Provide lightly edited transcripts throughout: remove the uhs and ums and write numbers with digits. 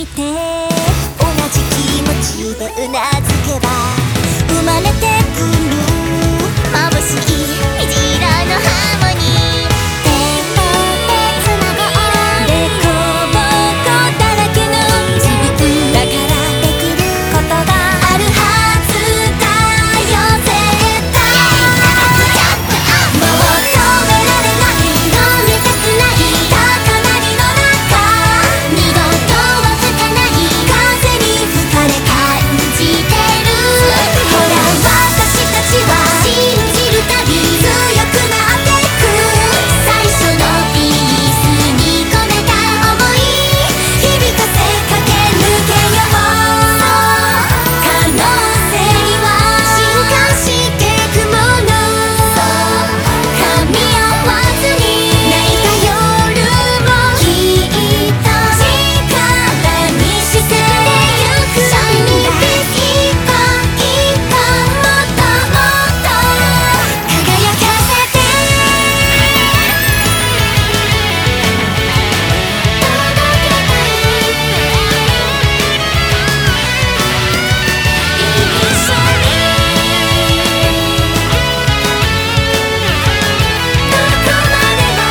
て同じ気持ちでうなずけば生まれてくる眩しい虹色のハーモニー手と手つなげでこぼこだらけの自分だからできることがあるはずだよ絶対もう止められない飲みたくない高鳴りの中二度とは吹かない風に吹かれ感じてるほら私たちは信じるたび強くなってく最初のピースに込めた想い響かせ駆け抜けよう可能性は進化してくもの噛み合わずに泣いた夜もきっと力にしてゆくシャイニービーズ一歩一歩もっともっと輝かせて一緒にどこまでも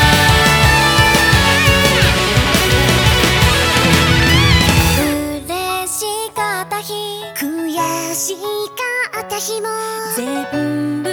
嬉しかった日悔しかった日も全部